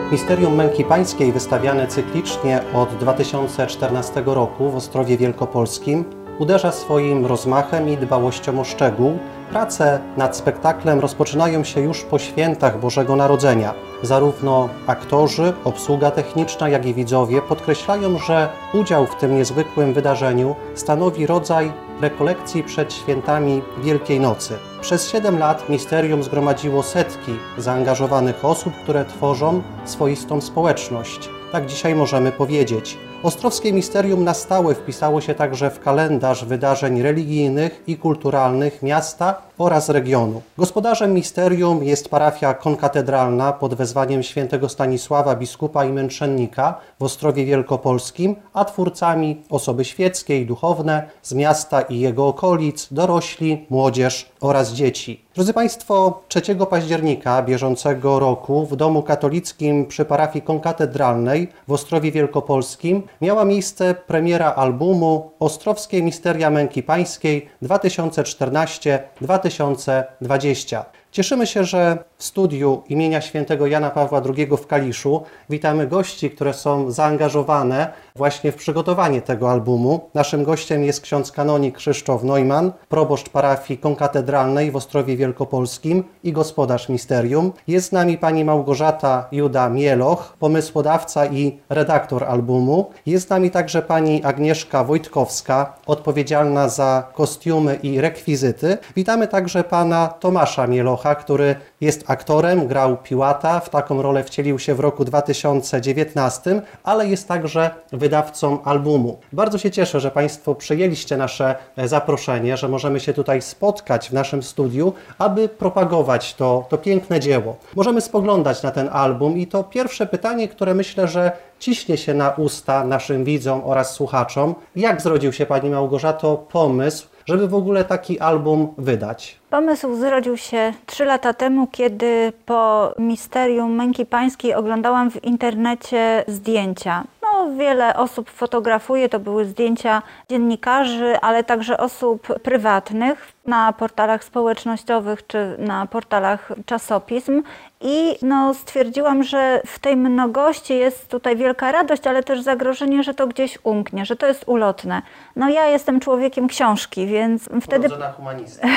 Misterium Męki Pańskiej, wystawiane cyklicznie od 2014 roku w Ostrowie Wielkopolskim, uderza swoim rozmachem i dbałością o szczegół. Prace nad spektaklem rozpoczynają się już po świętach Bożego Narodzenia. Zarówno aktorzy, obsługa techniczna, jak i widzowie podkreślają, że udział w tym niezwykłym wydarzeniu stanowi rodzaj rekolekcji przed świętami Wielkiej Nocy. Przez 7 lat Misterium zgromadziło setki zaangażowanych osób, które tworzą swoistą społeczność. Tak dzisiaj możemy powiedzieć. Ostrowskie Misterium na stałe wpisało się także w kalendarz wydarzeń religijnych i kulturalnych miasta oraz regionu. Gospodarzem Misterium jest parafia konkatedralna pod wezwaniem świętego Stanisława, biskupa i męczennika w Ostrowie Wielkopolskim, a twórcami osoby świeckie i duchowne z miasta i jego okolic, dorośli, młodzież oraz dzieci. Drodzy Państwo, 3 października bieżącego roku w Domu Katolickim przy parafii konkatedralnej w Ostrowie Wielkopolskim miała miejsce premiera albumu Ostrowskie Misteria Męki Pańskiej 2014-2020. Cieszymy się, że w studiu imienia świętego Jana Pawła II w Kaliszu witamy gości, które są zaangażowane właśnie w przygotowanie tego albumu. Naszym gościem jest ksiądz kanonik Krzysztof Neumann, proboszcz parafii konkatedralnej w Ostrowie Wielkopolskim i gospodarz Misterium. Jest z nami pani Małgorzata Juda-Mieloch, pomysłodawca i redaktor albumu. Jest z nami także pani Agnieszka Wojtkowska, odpowiedzialna za kostiumy i rekwizyty. Witamy także pana Tomasza Mielocha, który jest aktorem, grał Piłata, w taką rolę wcielił się w roku 2019, ale jest także wydawcą albumu. Bardzo się cieszę, że Państwo przyjęliście nasze zaproszenie, że możemy się tutaj spotkać w naszym studiu, aby propagować to piękne dzieło. Możemy spoglądać na ten album i to pierwsze pytanie, które myślę, że ciśnie się na usta naszym widzom oraz słuchaczom. Jak zrodził się Pani Małgorzato pomysł, żeby w ogóle taki album wydać? Pomysł zrodził się 3 lata temu, kiedy po Misterium Męki Pańskiej oglądałam w internecie zdjęcia. Wiele osób fotografuje, to były zdjęcia dziennikarzy, ale także osób prywatnych na portalach społecznościowych czy na portalach czasopism i stwierdziłam, że w tej mnogości jest tutaj wielka radość, ale też zagrożenie, że to gdzieś umknie, że to jest ulotne. Ja jestem człowiekiem książki, więc wtedy... Urodzona humanista.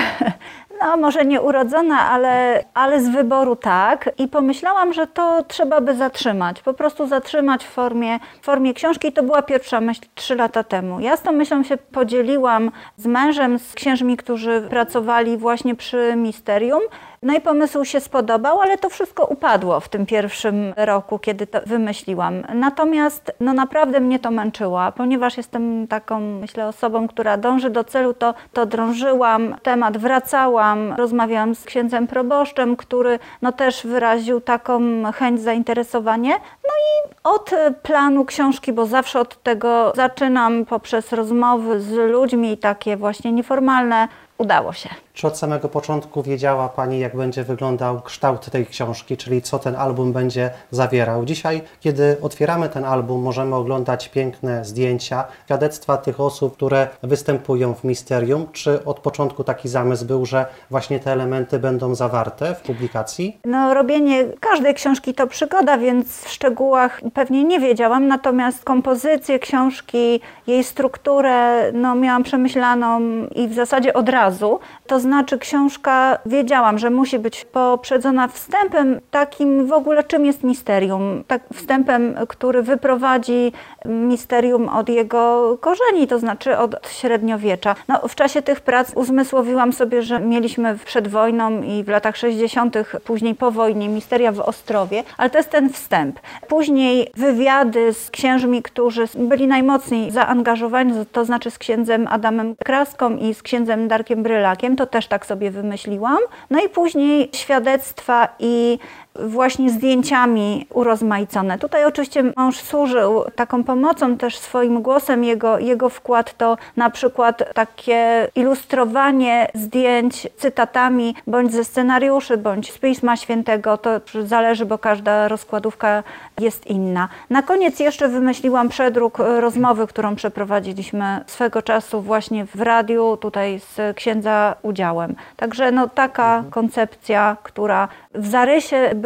Może nie urodzona, ale z wyboru tak. I pomyślałam, że to trzeba by zatrzymać. Po prostu zatrzymać w formie książki. I to była pierwsza myśl 3 lata temu. Ja z tą myślą się podzieliłam z mężem, z księżmi, którzy pracowali właśnie przy Misterium. I pomysł się spodobał, ale to wszystko upadło w tym pierwszym roku, kiedy to wymyśliłam. Natomiast naprawdę mnie to męczyło, ponieważ jestem taką, myślę, osobą, która dąży do celu, to drążyłam temat, wracałam, rozmawiałam z księdzem proboszczem, który też wyraził taką chęć, zainteresowanie. I od planu książki, bo zawsze od tego zaczynam poprzez rozmowy z ludźmi, takie właśnie nieformalne, udało się. Czy od samego początku wiedziała Pani, jak będzie wyglądał kształt tej książki, czyli co ten album będzie zawierał? Dzisiaj, kiedy otwieramy ten album, możemy oglądać piękne zdjęcia, świadectwa tych osób, które występują w Misterium. Czy od początku taki zamysł był, że właśnie te elementy będą zawarte w publikacji? Robienie każdej książki to przygoda, więc w szczegółach pewnie nie wiedziałam, natomiast kompozycję książki, jej strukturę miałam przemyślaną i w zasadzie od razu. To znaczy książka, wiedziałam, że musi być poprzedzona wstępem takim w ogóle, czym jest Misterium. Tak wstępem, który wyprowadzi Misterium od jego korzeni, to znaczy od średniowiecza. W czasie tych prac uzmysłowiłam sobie, że mieliśmy przed wojną i w latach 60., później po wojnie Misteria w Ostrowie, ale to jest ten wstęp. Później wywiady z księżmi, którzy byli najmocniej zaangażowani, to znaczy z księdzem Adamem Kraską i z księdzem Darkiem Brylakiem, to też tak sobie wymyśliłam. I później świadectwa i właśnie zdjęciami urozmaicone. Tutaj oczywiście mąż służył taką pomocą też swoim głosem. Jego wkład to na przykład takie ilustrowanie zdjęć cytatami bądź ze scenariuszy, bądź z Pisma Świętego. To zależy, bo każda rozkładówka jest inna. Na koniec jeszcze wymyśliłam przedruk rozmowy, którą przeprowadziliśmy swego czasu właśnie w radiu, tutaj z księdza udziałem. Także taka koncepcja, która w zarysie była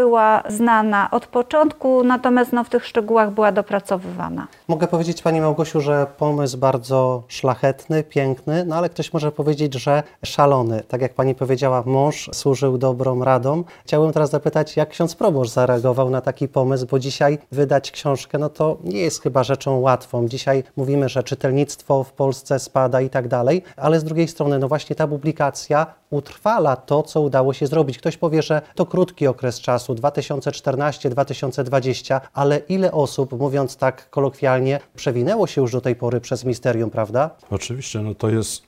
była znana od początku, natomiast w tych szczegółach była dopracowywana. Mogę powiedzieć Pani Małgosiu, że pomysł bardzo szlachetny, piękny, ale ktoś może powiedzieć, że szalony. Tak jak Pani powiedziała, mąż służył dobrą radą. Chciałbym teraz zapytać, jak ksiądz proboszcz zareagował na taki pomysł, bo dzisiaj wydać książkę, to nie jest chyba rzeczą łatwą. Dzisiaj mówimy, że czytelnictwo w Polsce spada i tak dalej, ale z drugiej strony, właśnie ta publikacja utrwala to, co udało się zrobić. Ktoś powie, że to krótki okres czasu, 2014-2020, ale ile osób, mówiąc tak kolokwialnie, przewinęło się już do tej pory przez misterium, prawda? Oczywiście, to jest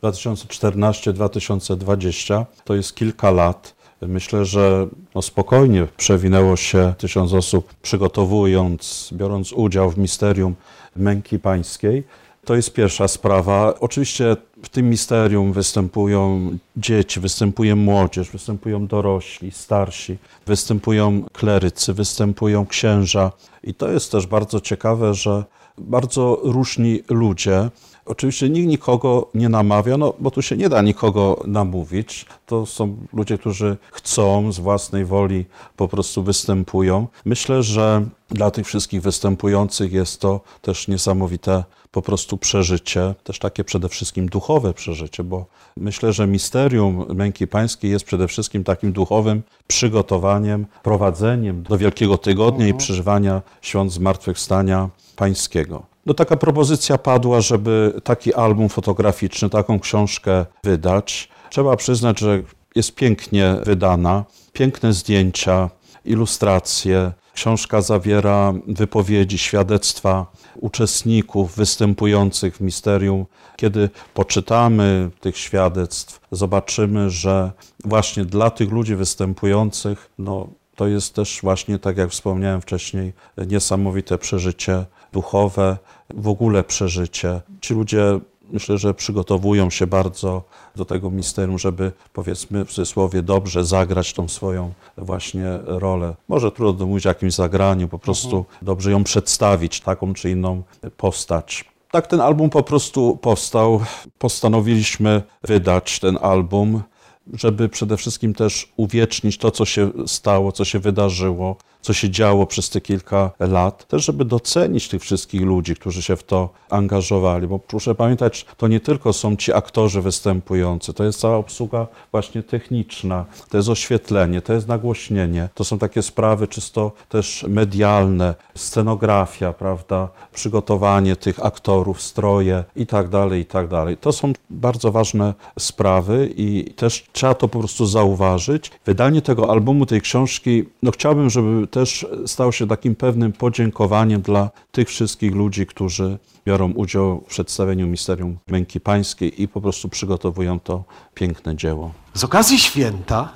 2014-2020, to jest kilka lat. Myślę, że spokojnie przewinęło się 1000 osób, przygotowując, biorąc udział w misterium Męki Pańskiej. To jest pierwsza sprawa. Oczywiście w tym misterium występują dzieci, występuje młodzież, występują dorośli, starsi, występują klerycy, występują księża. I to jest też bardzo ciekawe, że bardzo różni ludzie. Oczywiście nikt nikogo nie namawia, bo tu się nie da nikogo namówić. To są ludzie, którzy chcą, z własnej woli po prostu występują. Myślę, że dla tych wszystkich występujących jest to też niesamowite po prostu przeżycie, też takie przede wszystkim duchowe przeżycie, bo myślę, że misterium Męki Pańskiej jest przede wszystkim takim duchowym przygotowaniem, prowadzeniem do Wielkiego Tygodnia i przeżywania świąt Zmartwychwstania Pańskiego. Taka propozycja padła, żeby taki album fotograficzny, taką książkę wydać. Trzeba przyznać, że jest pięknie wydana, piękne zdjęcia, ilustracje. Książka zawiera wypowiedzi, świadectwa uczestników występujących w misterium. Kiedy poczytamy tych świadectw, zobaczymy, że właśnie dla tych ludzi występujących, to jest też właśnie, tak jak wspomniałem wcześniej, niesamowite przeżycie duchowe, w ogóle przeżycie. Ci ludzie, myślę, że przygotowują się bardzo do tego misterium, żeby, powiedzmy w cudzysłowie, dobrze zagrać tą swoją właśnie rolę. Może trudno mówić o jakimś zagraniu, po prostu dobrze ją przedstawić, taką czy inną postać. Tak ten album po prostu powstał. Postanowiliśmy wydać ten album, żeby przede wszystkim też uwiecznić to, co się stało, co się wydarzyło, co się działo przez te kilka lat, też żeby docenić tych wszystkich ludzi, którzy się w to angażowali, bo proszę pamiętać, to nie tylko są ci aktorzy występujący, to jest cała obsługa właśnie techniczna, to jest oświetlenie, to jest nagłośnienie, to są takie sprawy czysto też medialne, scenografia, prawda, przygotowanie tych aktorów, stroje i tak dalej, i tak dalej. To są bardzo ważne sprawy i też trzeba to po prostu zauważyć. Wydanie tego albumu, tej książki, chciałbym, żeby też stał się takim pewnym podziękowaniem dla tych wszystkich ludzi, którzy biorą udział w przedstawieniu Misterium Męki Pańskiej i po prostu przygotowują to piękne dzieło. Z okazji święta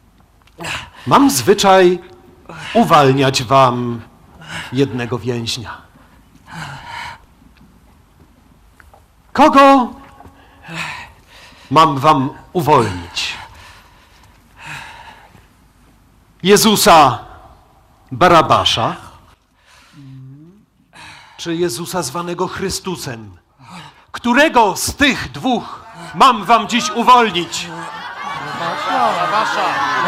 mam zwyczaj uwalniać wam jednego więźnia. Kogo mam wam uwolnić? Jezusa Barabasza, czy Jezusa zwanego Chrystusem? Którego z tych dwóch mam wam dziś uwolnić? Barabasza!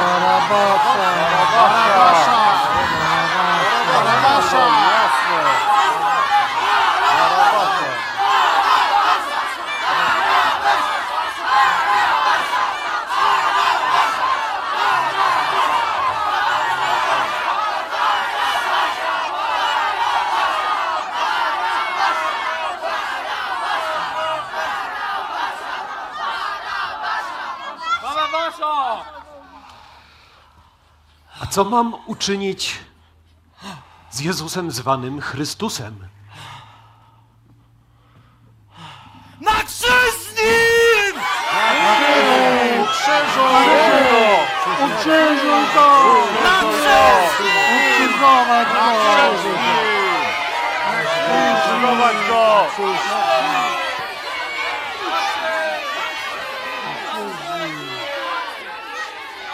A co mam uczynić z Jezusem zwanym Chrystusem? Na krzyż z nim! Ukrzyżuj go! Na krzyż z nim! Ukrzyżować go!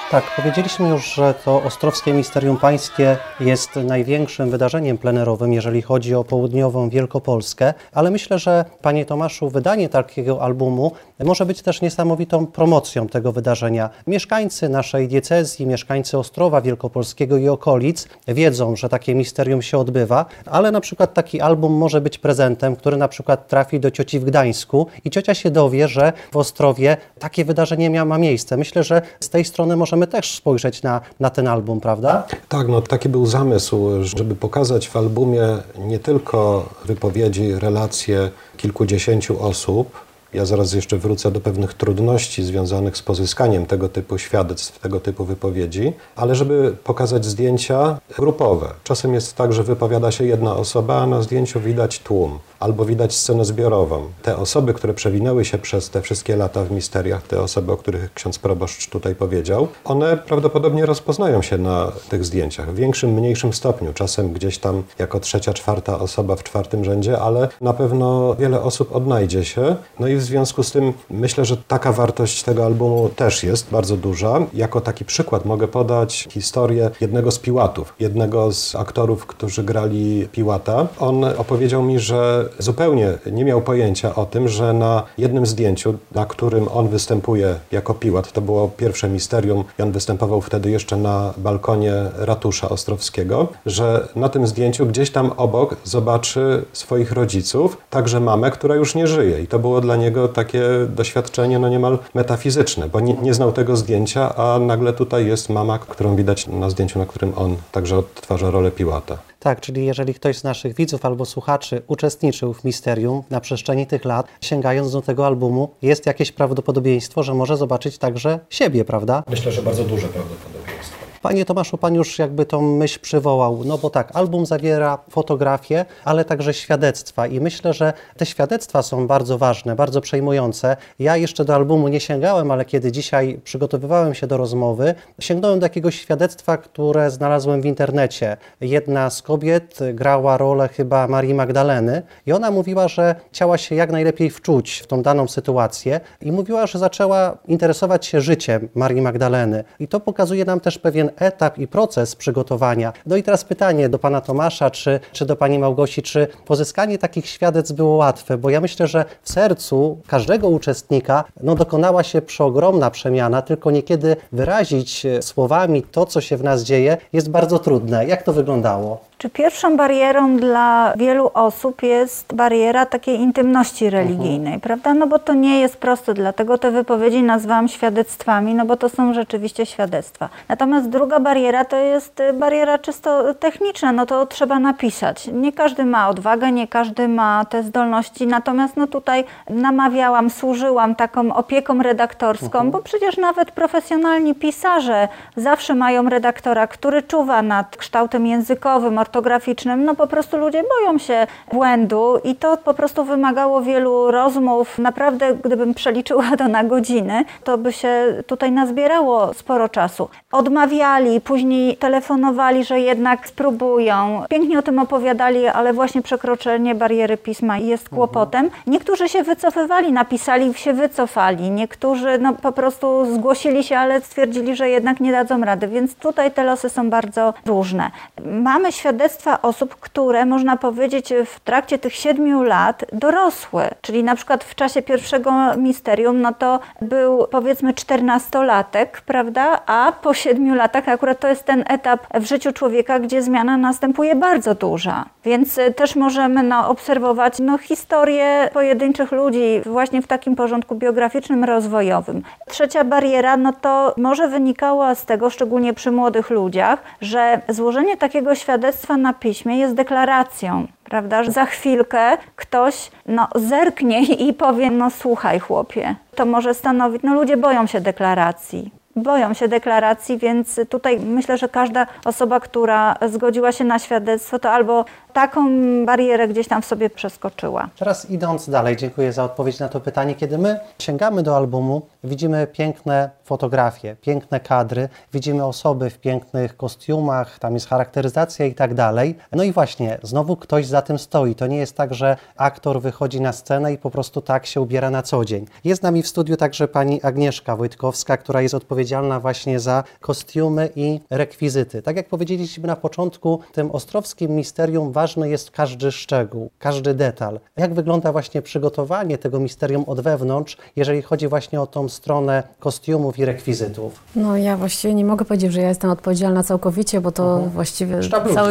Tak, powiedzieliśmy już, że to Ostrowskie Misterium Pańskie jest największym wydarzeniem plenerowym, jeżeli chodzi o południową Wielkopolskę, ale myślę, że Panie Tomaszu, wydanie takiego albumu może być też niesamowitą promocją tego wydarzenia. Mieszkańcy naszej diecezji, mieszkańcy Ostrowa Wielkopolskiego i okolic wiedzą, że takie misterium się odbywa, ale na przykład taki album może być prezentem, który na przykład trafi do cioci w Gdańsku i ciocia się dowie, że w Ostrowie takie wydarzenie ma miejsce. Myślę, że z tej strony możemy też spojrzeć na ten album, prawda? Tak, no taki był zamysł, żeby pokazać w albumie nie tylko wypowiedzi, relacje kilkudziesięciu osób. Ja zaraz jeszcze wrócę do pewnych trudności związanych z pozyskaniem tego typu świadectw, tego typu wypowiedzi, ale żeby pokazać zdjęcia grupowe. Czasem jest tak, że wypowiada się jedna osoba, a na zdjęciu widać tłum, albo widać scenę zbiorową. Te osoby, które przewinęły się przez te wszystkie lata w misteriach, te osoby, o których ksiądz proboszcz tutaj powiedział, one prawdopodobnie rozpoznają się na tych zdjęciach w większym, mniejszym stopniu. Czasem gdzieś tam jako trzecia, czwarta osoba w czwartym rzędzie, ale na pewno wiele osób odnajdzie się. No i w związku z tym myślę, że taka wartość tego albumu też jest bardzo duża. Jako taki przykład mogę podać historię jednego z Piłatów, jednego z aktorów, którzy grali Piłata. On opowiedział mi, że zupełnie nie miał pojęcia o tym, że na jednym zdjęciu, na którym on występuje jako Piłat, to było pierwsze misterium i on występował wtedy jeszcze na balkonie ratusza ostrowskiego, że na tym zdjęciu gdzieś tam obok zobaczy swoich rodziców, także mamę, która już nie żyje. I to było dla niego takie doświadczenie no niemal metafizyczne, bo nie znał tego zdjęcia, a nagle tutaj jest mama, którą widać na zdjęciu, na którym on także odtwarza rolę Piłata. Tak, czyli jeżeli ktoś z naszych widzów albo słuchaczy uczestniczył w misterium na przestrzeni tych lat, sięgając do tego albumu, jest jakieś prawdopodobieństwo, że może zobaczyć także siebie, prawda? Myślę, że bardzo duże prawdopodobieństwo. Panie Tomaszu, Pan już jakby tą myśl przywołał, no bo tak, album zawiera fotografie, ale także świadectwa i myślę, że te świadectwa są bardzo ważne, bardzo przejmujące. Ja jeszcze do albumu nie sięgałem, ale kiedy dzisiaj przygotowywałem się do rozmowy, sięgnąłem do jakiegoś świadectwa, które znalazłem w internecie. Jedna z kobiet grała rolę chyba Marii Magdaleny i ona mówiła, że chciała się jak najlepiej wczuć w tą daną sytuację i mówiła, że zaczęła interesować się życiem Marii Magdaleny i to pokazuje nam też pewien etap i proces przygotowania. No i teraz pytanie do Pana Tomasza, czy do Pani Małgosi, czy pozyskanie takich świadectw było łatwe? Bo ja myślę, że w sercu każdego uczestnika dokonała się przeogromna przemiana, tylko niekiedy wyrazić słowami to, co się w nas dzieje, jest bardzo trudne. Jak to wyglądało? Czy pierwszą barierą dla wielu osób jest bariera takiej intymności religijnej, prawda? No bo to nie jest proste, dlatego te wypowiedzi nazwałam świadectwami, no bo to są rzeczywiście świadectwa. Natomiast druga bariera to jest bariera czysto techniczna, no to trzeba napisać. Nie każdy ma odwagę, nie każdy ma te zdolności, natomiast no tutaj namawiałam, służyłam taką opieką redaktorską, bo przecież nawet profesjonalni pisarze zawsze mają redaktora, który czuwa nad kształtem językowym, ortograficznym, no po prostu ludzie boją się błędu i to po prostu wymagało wielu rozmów. Naprawdę, gdybym przeliczyła to na godziny, to by się tutaj nazbierało sporo czasu. Odmawiali, później telefonowali, że jednak spróbują. Pięknie o tym opowiadali, ale właśnie przekroczenie bariery pisma jest kłopotem. Niektórzy się wycofywali, napisali, się wycofali. Niektórzy po prostu zgłosili się, ale stwierdzili, że jednak nie dadzą rady, więc tutaj te losy są bardzo różne. Mamy świadectwa osób, które można powiedzieć w trakcie tych 7 lat dorosły, czyli na przykład w czasie pierwszego misterium, no to był powiedzmy 14-latek, prawda, a po 7 latach akurat to jest ten etap w życiu człowieka, gdzie zmiana następuje bardzo duża, więc też możemy obserwować historię pojedynczych ludzi właśnie w takim porządku biograficznym, rozwojowym. Trzecia bariera, no to może wynikała z tego, szczególnie przy młodych ludziach, że złożenie takiego świadectwa na piśmie jest deklaracją, prawda, że za chwilkę ktoś zerknie i powie, słuchaj chłopie, to może stanowić, ludzie boją się deklaracji. Boją się deklaracji, więc tutaj myślę, że każda osoba, która zgodziła się na świadectwo, to albo taką barierę gdzieś tam w sobie przeskoczyła. Teraz idąc dalej, dziękuję za odpowiedź na to pytanie. Kiedy my sięgamy do albumu, widzimy piękne fotografie, piękne kadry, widzimy osoby w pięknych kostiumach, tam jest charakteryzacja i tak dalej. No i właśnie, znowu ktoś za tym stoi. To nie jest tak, że aktor wychodzi na scenę i po prostu tak się ubiera na co dzień. Jest z nami w studiu także pani Agnieszka Wojtkowska, która jest odpowiedzialna właśnie za kostiumy i rekwizyty. Tak jak powiedzieliśmy na początku, w tym ostrowskim misterium ważny jest każdy szczegół, każdy detal. Jak wygląda właśnie przygotowanie tego misterium od wewnątrz, jeżeli chodzi właśnie o tą stronę kostiumów i rekwizytów? No ja właściwie nie mogę powiedzieć, że ja jestem odpowiedzialna całkowicie, bo to właściwie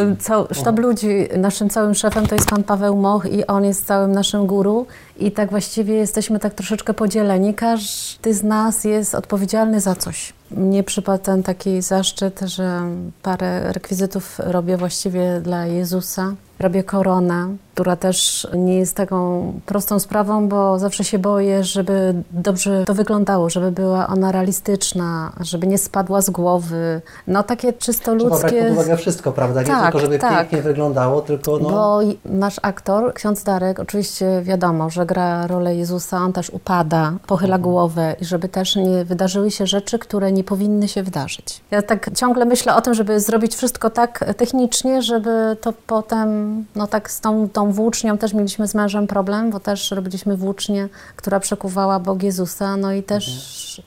sztab ludzi. Naszym całym szefem to jest pan Paweł Moch i on jest całym naszym guru i tak właściwie jesteśmy tak troszeczkę podzieleni. Każdy z nas jest odpowiedzialny za coś. Mnie przypadł ten taki zaszczyt, że parę rekwizytów robię właściwie dla Jezusa. Robię koronę, która też nie jest taką prostą sprawą, bo zawsze się boję, żeby dobrze to wyglądało, żeby była ona realistyczna, żeby nie spadła z głowy. No takie czysto ludzkie... Trzeba brać pod uwagę wszystko, prawda? Nie tylko, żeby pięknie wyglądało, tylko no... Bo nasz aktor, ksiądz Darek, oczywiście wiadomo, że gra rolę Jezusa, on też upada, pochyla głowę i żeby też nie wydarzyły się rzeczy, które nie powinny się wydarzyć. Ja tak ciągle myślę o tym, żeby zrobić wszystko tak technicznie, żeby to potem, no tak z tą włócznią też mieliśmy z mężem problem, bo też robiliśmy włócznię, która przekuwała Bóg Jezusa, no i też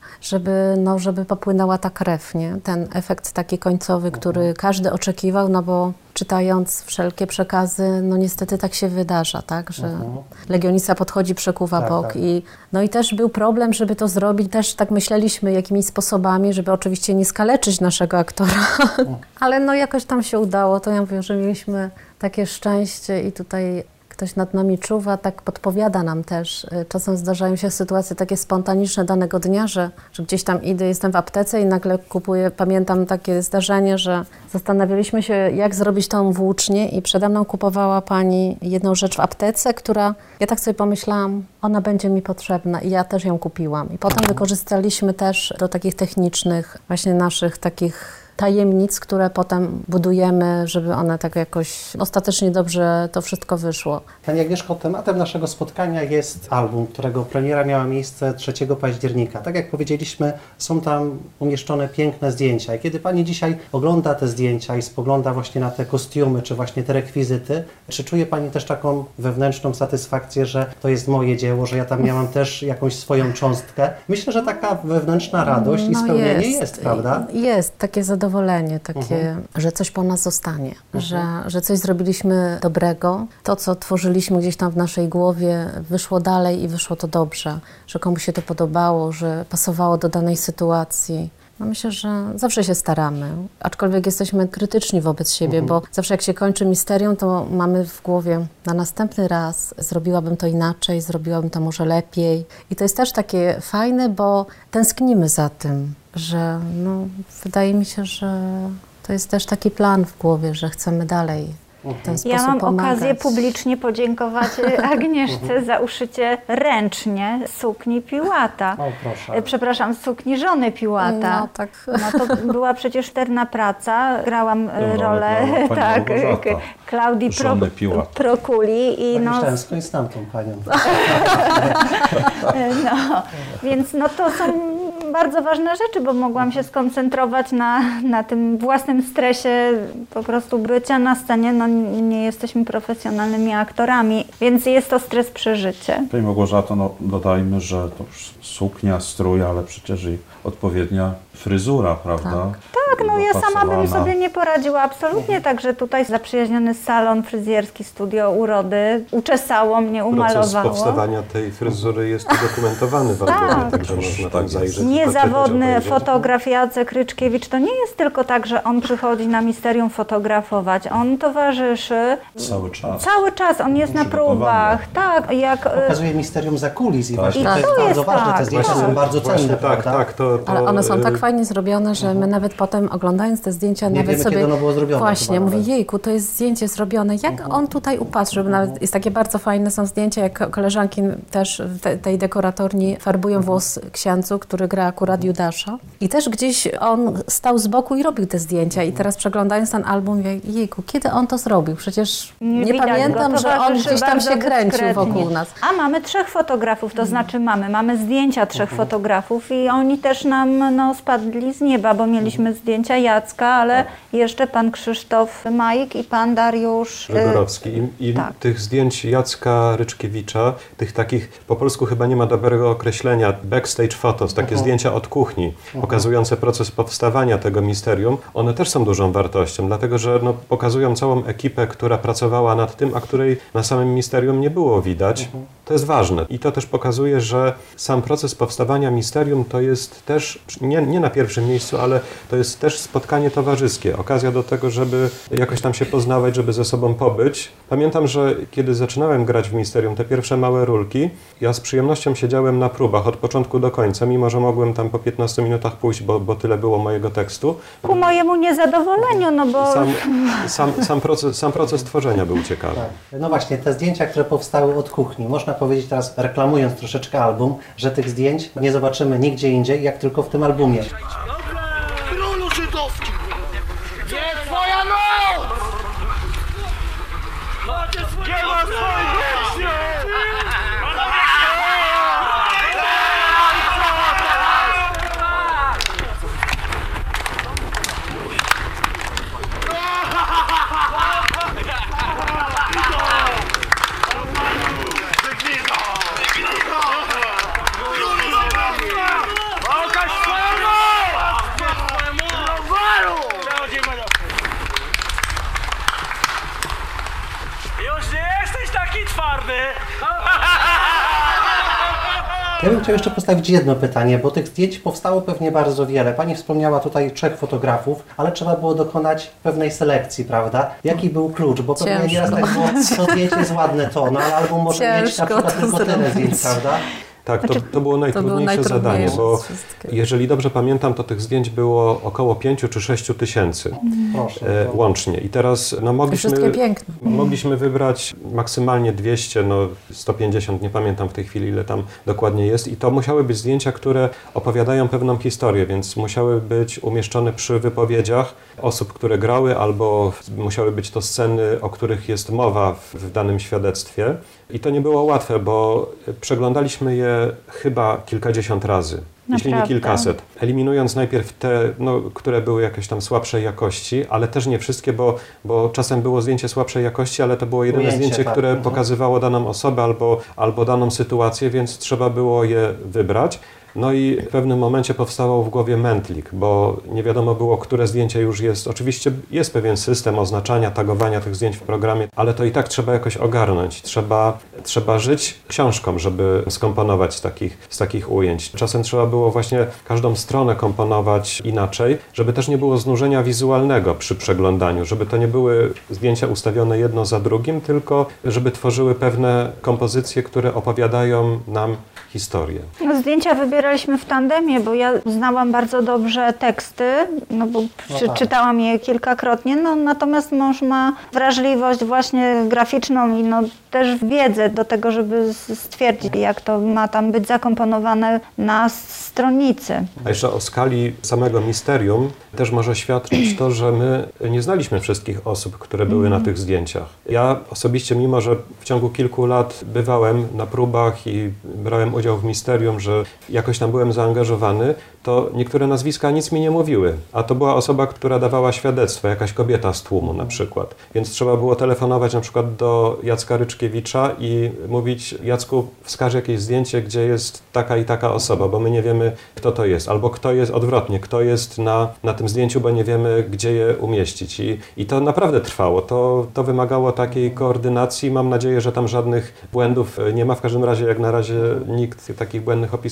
żeby popłynęła ta krew, nie? Ten efekt taki końcowy, który każdy oczekiwał, no bo czytając wszelkie przekazy, no niestety tak się wydarza, tak, że legionista podchodzi, przekuwa Bóg. Tak. I też był problem, żeby to zrobić, też tak myśleliśmy jakimiś sposobami, żeby oczywiście nie skaleczyć naszego aktora, ale no jakoś tam się udało, to ja mówię, że mieliśmy takie szczęście i tutaj ktoś nad nami czuwa, tak podpowiada nam też. Czasem zdarzają się sytuacje takie spontaniczne danego dnia, że gdzieś tam idę, jestem w aptece i nagle kupuję, pamiętam takie zdarzenie, że zastanawialiśmy się, jak zrobić tą włócznię i przede mną kupowała pani jedną rzecz w aptece, która, ja tak sobie pomyślałam, ona będzie mi potrzebna i ja też ją kupiłam. I potem wykorzystaliśmy też do takich technicznych, właśnie naszych takich tajemnic, które potem budujemy, żeby one tak jakoś ostatecznie dobrze to wszystko wyszło. Pani Agnieszko, tematem naszego spotkania jest album, którego premiera miała miejsce 3 października. Tak jak powiedzieliśmy, są tam umieszczone piękne zdjęcia. I kiedy Pani dzisiaj ogląda te zdjęcia i spogląda właśnie na te kostiumy, czy właśnie te rekwizyty, czy czuje Pani też taką wewnętrzną satysfakcję, że to jest moje dzieło, że ja tam miałam też jakąś swoją cząstkę? Myślę, że taka wewnętrzna radość i spełnienie jest, prawda? Jest, takie zadowolenie, takie, że coś po nas zostanie, że coś zrobiliśmy dobrego. To, co tworzyliśmy gdzieś tam w naszej głowie, wyszło dalej i wyszło to dobrze, że komuś się to podobało, że pasowało do danej sytuacji. No myślę, że zawsze się staramy, aczkolwiek jesteśmy krytyczni wobec siebie, bo zawsze jak się kończy misterium, to mamy w głowie na następny raz zrobiłabym to inaczej, zrobiłabym to może lepiej. I to jest też takie fajne, bo tęsknimy za tym, że no, wydaje mi się, że to jest też taki plan w głowie, że chcemy dalej w ten sposób pomagać. Ja mam okazję publicznie podziękować Agnieszce za uszycie ręcznie sukni Piłata. O, proszę. Przepraszam, sukni żony Piłata. No, tak. No, to była przecież terna praca. Grałam rolę Klaudii Prokuli. I myślałem, skąd znam tą panią. No, więc no, to są bardzo ważne rzeczy, bo mogłam się skoncentrować na tym własnym stresie po prostu bycia na scenie. No, nie jesteśmy profesjonalnymi aktorami, więc jest to stres przeżycie. Pani Małgorzato, no dodajmy, że to już suknia, strój, ale przecież i odpowiednia fryzura, prawda? Tak, no ja sama bym sobie nie poradziła absolutnie, także tutaj zaprzyjaźniony salon fryzjerski, studio urody uczesało mnie, umalowało. Proces powstawania tej fryzury jest udokumentowany w albumie, także można tam zajrzeć. Niezawodny fotograf Jacek Ryczkiewicz, to nie jest tylko tak, że on przychodzi na misterium fotografować, on towarzyszy cały czas, on jest na próbach. Tak, pokazuje misterium za kulis i właśnie to jest bardzo ważne, te zdjęcia są bardzo cenne, prawda? Ale one są tak fajnie zrobione, że my nawet potem oglądając te zdjęcia Nie nawet wiemy, sobie... kiedy ono było zrobione. Właśnie, chyba mówię, nawet. jejku, to jest zdjęcie zrobione, jak on tutaj upadł, żeby nawet, jest takie bardzo fajne są zdjęcia, jak koleżanki też tej dekoratorni farbują włos księdzu, który gra akurat Judasza. I też gdzieś on stał z boku i robił te zdjęcia i teraz przeglądając ten album, mówię, jejku, kiedy on to zrobił? Przecież nie widać pamiętam, go, że on towarzyszy gdzieś tam bardzo się kręcił dyskretnie. wokół nas. A mamy 3 fotografów, to znaczy mamy zdjęcia 3 fotografów i oni też nam spadli z nieba, bo mieliśmy zdjęcia Jacka, ale jeszcze pan Krzysztof Majk i pan Dariusz Żegorowski. I tak. tych zdjęć Jacka Ryczkiewicza, tych takich, po polsku chyba nie ma dobrego określenia, backstage photos, takie zdjęcia od kuchni, pokazujące proces powstawania tego misterium, one też są dużą wartością, dlatego że pokazują całą ekipę, która pracowała nad tym, a której na samym misterium nie było widać. To jest ważne. I to też pokazuje, że sam proces powstawania misterium to jest też, nie na pierwszym miejscu, ale to jest też spotkanie towarzyskie. Okazja do tego, żeby jakoś tam się poznawać, żeby ze sobą pobyć. Pamiętam, że kiedy zaczynałem grać w misterium, te pierwsze małe rólki, ja z przyjemnością siedziałem na próbach od początku do końca, mimo że mogłem tam po 15 minutach pójść, bo tyle było mojego tekstu. ku mojemu niezadowoleniu, bo Sam proces tworzenia był ciekawy. No właśnie, te zdjęcia, które powstały od kuchni, można powiedzieć teraz, reklamując troszeczkę album, że tych zdjęć nie zobaczymy nigdzie indziej, jak tylko w tym albumie. Królu żydowski! Gdzie twoja noc? Gdzie ma swoje goście? Pokaż swoją Już nie jesteś taki twardy! Ja bym chciał jeszcze postawić jedno pytanie, bo tych zdjęć powstało pewnie bardzo wiele. Pani wspomniała tutaj 3 fotografów, ale trzeba było dokonać pewnej selekcji, prawda? Jaki był klucz? Bo pewnie Ciężko. nieraz tak było, to zdjęcie jest ładne to, no ale album może mieć na Ciężko przykład to tylko tyle zrobić. zdjęć, prawda? Tak, to było najtrudniejsze zadanie, najtrudniejsze bo z wszystkiego. jeżeli dobrze pamiętam, to tych zdjęć było około 5 czy 6 tysięcy Proszę. łącznie. I teraz Wszystkie piękne. mogliśmy wybrać maksymalnie 200, 150, nie pamiętam w tej chwili ile tam dokładnie jest. I to musiały być zdjęcia, które opowiadają pewną historię, więc musiały być umieszczone przy wypowiedziach osób, które grały, albo musiały być to sceny, o których jest mowa w danym świadectwie. I to nie było łatwe, bo przeglądaliśmy je chyba kilkadziesiąt razy, jeśli nie Naprawdę? kilkaset. Eliminując najpierw te, które były jakieś tam słabszej jakości, ale też nie wszystkie, bo czasem było zdjęcie słabszej jakości, ale to było jedyne Ujęcie, zdjęcie, tak. które pokazywało daną osobę albo daną sytuację, więc trzeba było je wybrać. No i w pewnym momencie powstawał w głowie mętlik, bo nie wiadomo było, które zdjęcie już jest. Oczywiście jest pewien system oznaczania, tagowania tych zdjęć w programie, ale to i tak trzeba jakoś ogarnąć. Trzeba żyć książką, żeby skomponować z takich ujęć. Czasem trzeba było właśnie każdą stronę komponować inaczej, żeby też nie było znużenia wizualnego przy przeglądaniu, żeby to nie były zdjęcia ustawione jedno za drugim, tylko żeby tworzyły pewne kompozycje, które opowiadają nam historię. zdjęcia wybieraliśmy w tandemie, bo ja znałam bardzo dobrze teksty, bo tak. czytałam je kilkakrotnie, natomiast mąż ma wrażliwość właśnie graficzną i też wiedzę do tego, żeby stwierdzić, jak to ma tam być zakomponowane na stronicy. A jeszcze o skali samego misterium też może świadczyć to, że my nie znaliśmy wszystkich osób, które były na tych zdjęciach. Ja osobiście, mimo że w ciągu kilku lat bywałem na próbach i brałem udział w misterium, że jakoś tam byłem zaangażowany, to niektóre nazwiska nic mi nie mówiły. A to była osoba, która dawała świadectwo, jakaś kobieta z tłumu na przykład. Więc trzeba było telefonować na przykład do Jacka Ryczkiewicza i mówić: Jacku, wskaż jakieś zdjęcie, gdzie jest taka i taka osoba, bo my nie wiemy, kto to jest. Albo kto jest odwrotnie, kto jest na tym zdjęciu, bo nie wiemy, gdzie je umieścić. I to naprawdę trwało. To wymagało takiej koordynacji. Mam nadzieję, że tam żadnych błędów nie ma. W każdym razie, jak na razie nikt takich błędnych opisów nie zgłosił.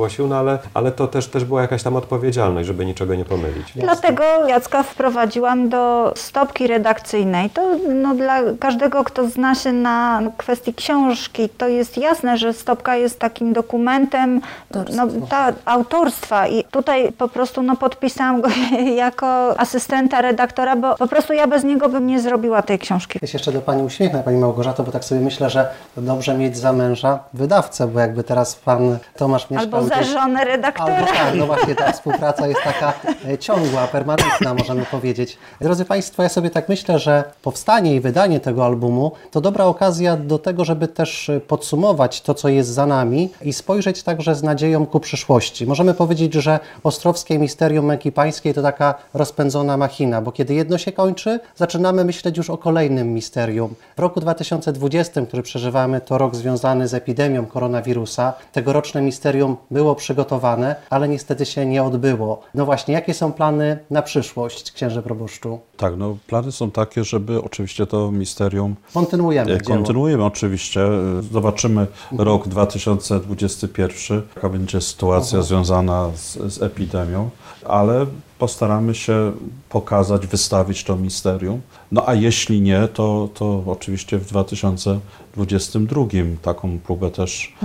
ogłosił, no ale to też była jakaś tam odpowiedzialność, żeby niczego nie pomylić. Dlatego Jacka wprowadziłam do stopki redakcyjnej. To dla każdego, kto zna się na kwestii książki, to jest jasne, że stopka jest takim dokumentem autorstwa i tutaj po prostu podpisałam go jako asystenta redaktora, bo po prostu ja bez niego bym nie zrobiła tej książki. Ja się jeszcze do Pani uśmiechnę, Pani Małgorzato, bo tak sobie myślę, że dobrze mieć za męża wydawcę, bo jakby teraz Pan Tomasz mieszkał Albo za gdzieś... żonę redaktora. Albo tak, no właśnie ta współpraca jest taka ciągła, permanentna, możemy powiedzieć. Drodzy Państwo, ja sobie tak myślę, że powstanie i wydanie tego albumu to dobra okazja do tego, żeby też podsumować to, co jest za nami i spojrzeć także z nadzieją ku przyszłości. Możemy powiedzieć, że Ostrowskie Misterium Męki Pańskiej to taka rozpędzona machina, bo kiedy jedno się kończy, zaczynamy myśleć już o kolejnym misterium. W roku 2020, który przeżywamy, to rok związany z epidemią koronawirusa. Tegoroczne misterium było przygotowane, ale niestety się nie odbyło. No właśnie, jakie są plany na przyszłość, księże proboszczu? Tak, plany są takie, żeby oczywiście to misterium... Kontynuujemy oczywiście. Zobaczymy rok 2021, jaka będzie sytuacja związana z epidemią, ale postaramy się pokazać, wystawić to misterium. A jeśli nie, to oczywiście w 2022 taką próbę też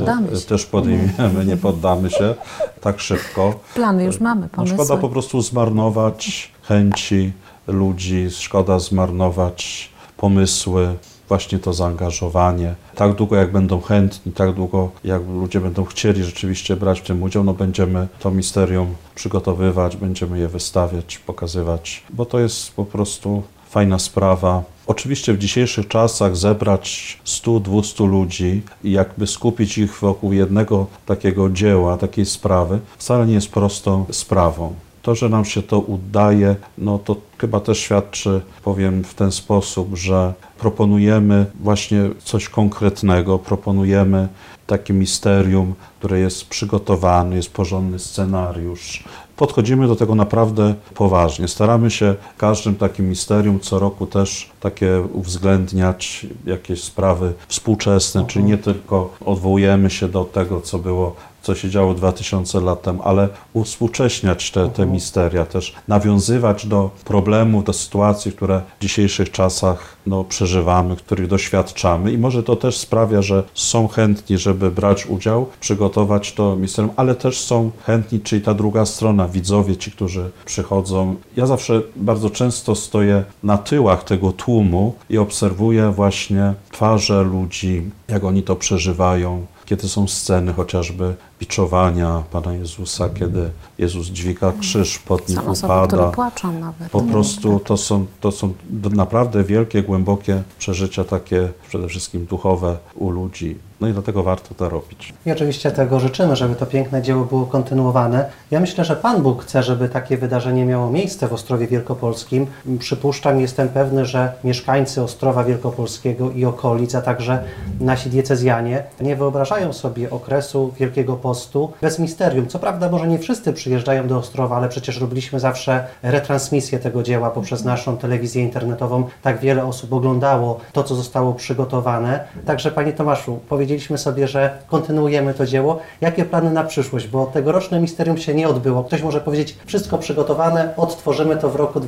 podejmiemy, nie poddamy się tak szybko. Plany już mamy, pomysły. Szkoda po prostu zmarnować chęci ludzi, szkoda zmarnować pomysły, właśnie to zaangażowanie. Tak długo jak będą chętni, tak długo jak ludzie będą chcieli rzeczywiście brać w tym udział, będziemy to misterium przygotowywać, będziemy je wystawiać, pokazywać, bo to jest po prostu fajna sprawa. Oczywiście w dzisiejszych czasach zebrać 100-200 ludzi i jakby skupić ich wokół jednego takiego dzieła, takiej sprawy, wcale nie jest prostą sprawą. To, że nam się to udaje, to chyba też świadczy, powiem w ten sposób, że proponujemy właśnie coś konkretnego, proponujemy takie misterium, które jest przygotowane, jest porządny scenariusz. Podchodzimy do tego naprawdę poważnie. Staramy się w każdym takim misterium co roku też takie uwzględniać jakieś sprawy współczesne, czyli nie tylko odwołujemy się do tego, co się działo 2000 lat temu, ale uwspółcześniać te misteria, też nawiązywać do problemów, do sytuacji, które w dzisiejszych czasach przeżywamy, których doświadczamy i może to też sprawia, że są chętni, żeby brać udział, przygotować to misterium, ale też są chętni, czyli ta druga strona, widzowie, ci, którzy przychodzą. Ja zawsze bardzo często stoję na tyłach tego tłumu i obserwuję właśnie twarze ludzi, jak oni to przeżywają, kiedy są sceny chociażby biczowania Pana Jezusa, kiedy Jezus dźwiga krzyż, pod nim upada. Które płaczą nawet. Po prostu to są naprawdę wielkie, głębokie przeżycia, takie przede wszystkim duchowe u ludzi. I dlatego warto to robić. I oczywiście tego życzymy, żeby to piękne dzieło było kontynuowane. Ja myślę, że Pan Bóg chce, żeby takie wydarzenie miało miejsce w Ostrowie Wielkopolskim. Przypuszczam, jestem pewny, że mieszkańcy Ostrowa Wielkopolskiego i okolic, a także nasi diecezjanie nie wyobrażają sobie okresu Wielkiego Postu bez misterium. Co prawda może nie wszyscy przyjeżdżają do Ostrowa, ale przecież robiliśmy zawsze retransmisję tego dzieła poprzez naszą telewizję internetową. Tak wiele osób oglądało to, co zostało przygotowane. Także Panie Tomaszu, powiedzieliśmy sobie, że kontynuujemy to dzieło. Jakie plany na przyszłość? Bo tegoroczne misterium się nie odbyło. Ktoś może powiedzieć, wszystko przygotowane, odtworzymy to w roku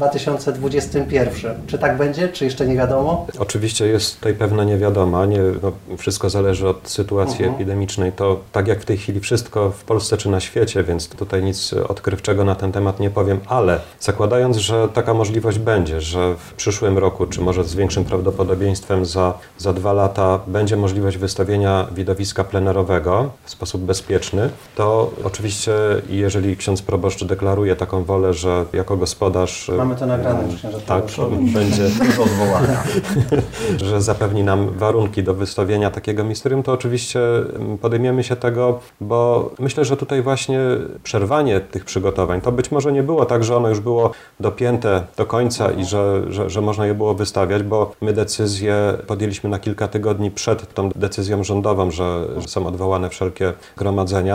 2021. Czy tak będzie? Czy jeszcze nie wiadomo? Oczywiście jest tutaj pewna niewiadoma. Wszystko zależy od sytuacji epidemicznej. To tak jak w tej chwili wszystko w Polsce czy na świecie, więc tutaj nic odkrywczego na ten temat nie powiem, ale zakładając, że taka możliwość będzie, że w przyszłym roku, czy może z większym prawdopodobieństwem za 2 lata będzie możliwość wystawienia widowiska plenerowego w sposób bezpieczny, to oczywiście jeżeli ksiądz proboszcz deklaruje taką wolę, że jako gospodarz... Mamy to nagrane, księże tak, będzie odwołana, że zapewni nam warunki do wystawienia takiego misterium, to oczywiście podejmiemy się tego, bo myślę, że tutaj właśnie przerwanie tych przygotowań, to być może nie było tak, że ono już było dopięte do końca i że można je było wystawiać, bo my decyzję podjęliśmy na kilka tygodni przed tą decyzją rządową, że są odwołane wszelkie gromadzenia.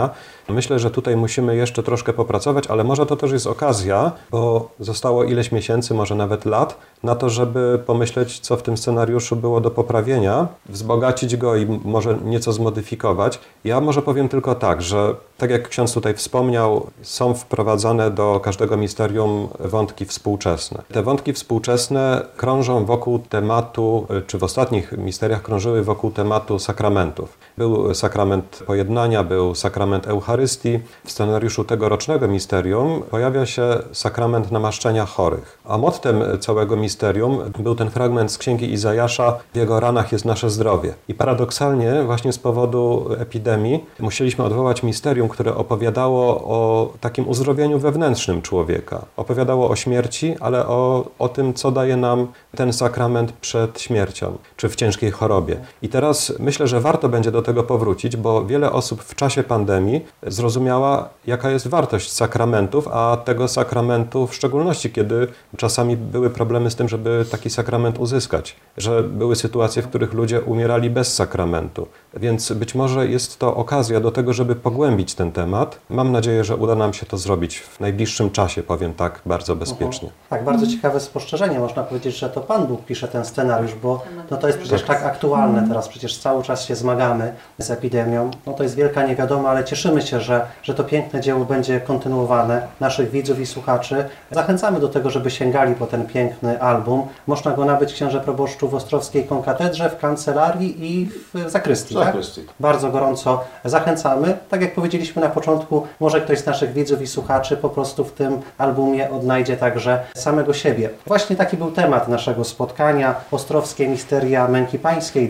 Myślę, że tutaj musimy jeszcze troszkę popracować, ale może to też jest okazja, bo zostało ileś miesięcy, może nawet lat, na to, żeby pomyśleć, co w tym scenariuszu było do poprawienia, wzbogacić go i może nieco zmodyfikować. Ja może powiem tylko tak, że tak jak ksiądz tutaj wspomniał, są wprowadzane do każdego misterium wątki współczesne. Te wątki współczesne krążą wokół tematu, czy w ostatnich misteriach krążyły wokół tematu sakramentów. Był sakrament pojednania, był sakrament Eucharystii. W scenariuszu tegorocznego misterium pojawia się sakrament namaszczenia chorych. A mottem całego misterium był ten fragment z Księgi Izajasza: w jego ranach jest nasze zdrowie. I paradoksalnie właśnie z powodu epidemii musieliśmy odwołać misterium, które opowiadało o takim uzdrowieniu wewnętrznym człowieka. Opowiadało o śmierci, ale o tym, co daje nam ten sakrament przed śmiercią, czy w ciężkiej chorobie. I teraz myślę, że warto będzie do tego powrócić, bo wiele osób w czasie pandemii zrozumiała, jaka jest wartość sakramentów, a tego sakramentu w szczególności, kiedy czasami były problemy z tym, żeby taki sakrament uzyskać, że były sytuacje, w których ludzie umierali bez sakramentu. Więc być może jest to okazja do tego, żeby pogłębić ten temat. Mam nadzieję, że uda nam się to zrobić w najbliższym czasie, powiem tak, bardzo bezpiecznie. Tak, bardzo ciekawe spostrzeżenie. Można powiedzieć, że to Pan Bóg pisze ten scenariusz, bo no to jest przecież tak aktualne teraz. Przecież cały czas się zmagamy z epidemią. No to jest wielka niewiadoma, ale cieszymy się, że to piękne dzieło będzie kontynuowane. Naszych widzów i słuchaczy zachęcamy do tego, żeby sięgali po ten piękny album. Można go nabyć księże proboszczu w Ostrowskiej Konkatedrze, w kancelarii i w zakrystii. Tak? Bardzo gorąco zachęcamy. Tak jak powiedzieliśmy na początku, może ktoś z naszych widzów i słuchaczy po prostu w tym albumie odnajdzie także samego siebie. Właśnie taki był temat naszego spotkania. Ostrowskie Misteria Męki Pańskiej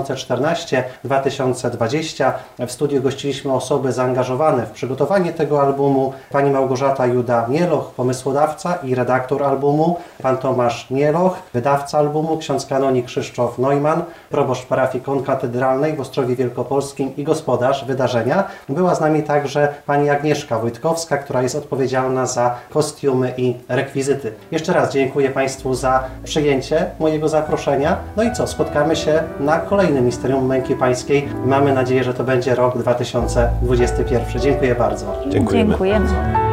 2014-2020. W studiu gościliśmy osoby zaangażowane w przygotowanie tego albumu. Pani Małgorzata Juda-Mieloch, pomysłodawca i redaktor albumu. Pan Tomasz Mieloch, wydawca albumu. Ksiądz kanonik Krzysztof Neumann, proboszcz parafii konkatedralnej w Ostrowie Wielkopolskim i gospodarz wydarzenia. Była z nami także pani Agnieszka Wojtkowska, która jest odpowiedzialna za kostiumy i rekwizyty. Jeszcze raz dziękuję Państwu za przyjęcie mojego zaproszenia. No i co? Spotkamy się na kolejnym Misterium Męki Pańskiej. Mamy nadzieję, że to będzie rok 2021. Dziękuję bardzo. Dziękujemy. Dziękujemy.